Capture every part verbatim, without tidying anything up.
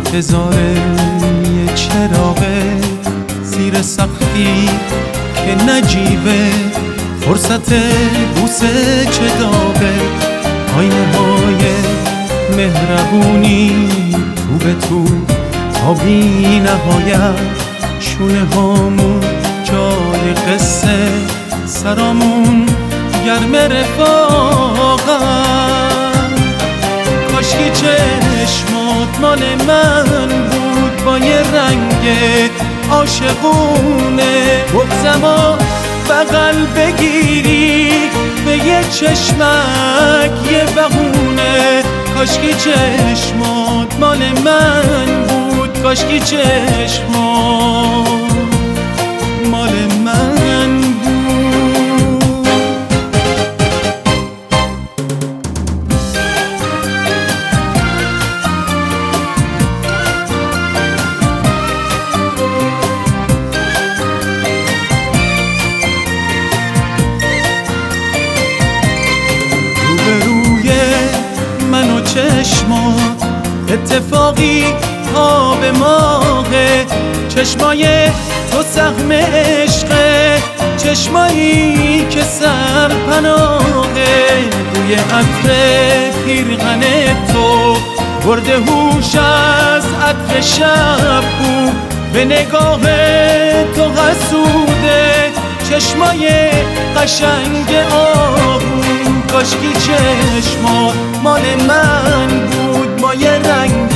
انتظار یه چراغه زیر سقفی که نجیبه، فرصت بوسه چه داغه، آینه های مهربونی تو به تو تا بی نهایت، شونه هامون جای قصه، سرامون گرم رفاقت. کاشکی چشمات مال من بود با یه رنگ عاشقونه، بغضمو بغل بگیری به یه چشمک یه بهونه. کاشکی چشمات مال من بود، کاشکی چشمات مال من بود. روبروی من و چشمات اتفاقی آب ماهه، چشمای تو سهم عشقه، چشمایی که سرپناهه. روی عطر پیرهن تو برده هوش از عطر شب بود، به نگاه تو حسوده چشمای قشنگ آهو. کاشکی چشمات مال من بود با یه رنگ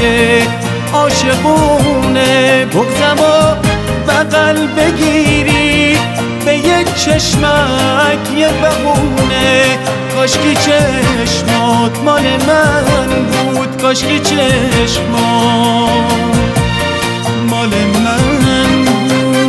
عاشقونه، بغضمو بغل بگیری به یه چشمک یه بهونه. کاشکی چشمات مال من بود، کاشکی چشمات مال من بود.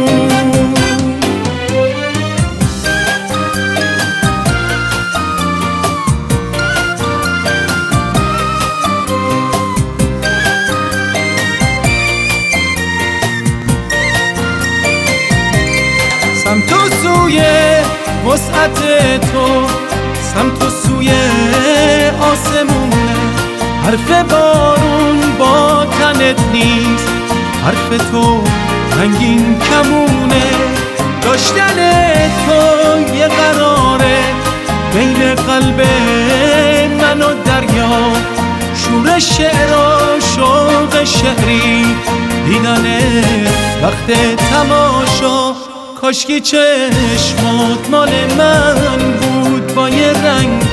سمت و سوی وسعت تو، سمت و سوی آسمونه، حرف بارون با تنت نیست، حرف تو رنگین کمونه. داشتن تو یه قراره بین قلب من و دریا، شور شعر و شوق شهری، دیدن وقت تماشا. کاشکی چشمات مال من بود با یه رنگ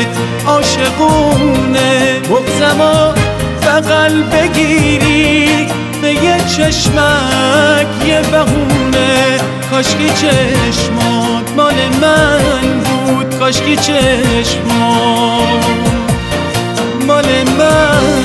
عاشقونه، بغضمو بغل بگیری به یه چشمک یه بهونه. کاشکی چشمات مال من بود، کاشکی چشمات مال من